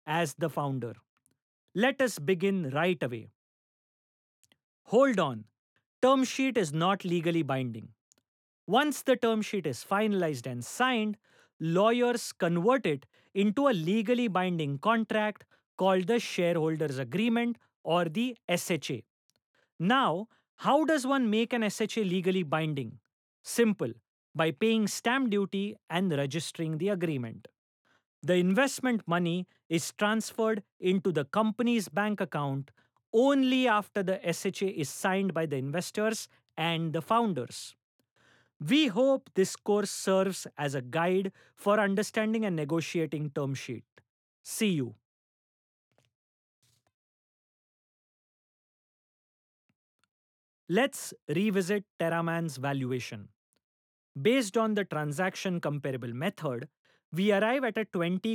as the founder. Let us begin right away. Hold on. Term sheet is not legally binding. Once the term sheet is finalized and signed, lawyers convert it into a legally binding contract called the shareholders agreement or the SHA. Now, how does one make an SHA legally binding? Simple, by paying stamp duty and registering the agreement. The investment money is transferred into the company's bank account only after the SHA is signed by the investors and the founders. We hope this course serves as a guide for understanding and negotiating term sheet. See you. Let's revisit TerraMan's valuation. Based on the transaction comparable method, we arrive at a 20